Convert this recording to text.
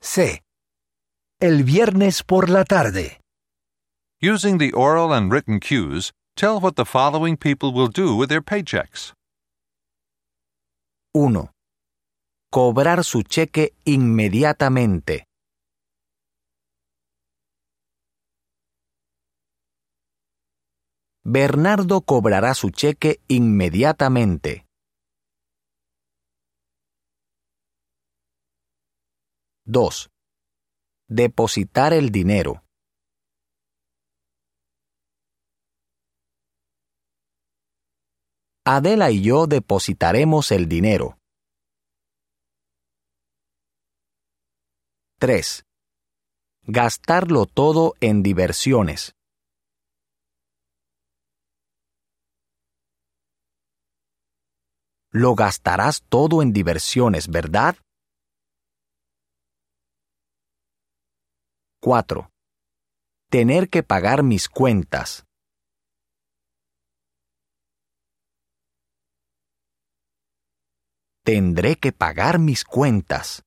C. El viernes por la tarde. Using the oral and written cues, tell what the following people will do with their paychecks. 1. Cobrar su cheque inmediatamente. Bernardo cobrará su cheque inmediatamente. 2. Depositar el dinero. Adela y yo depositaremos el dinero. 3. Gastarlo todo en diversiones. Lo gastarás todo en diversiones, ¿verdad? 4. Tener que pagar mis cuentas. Tendré que pagar mis cuentas.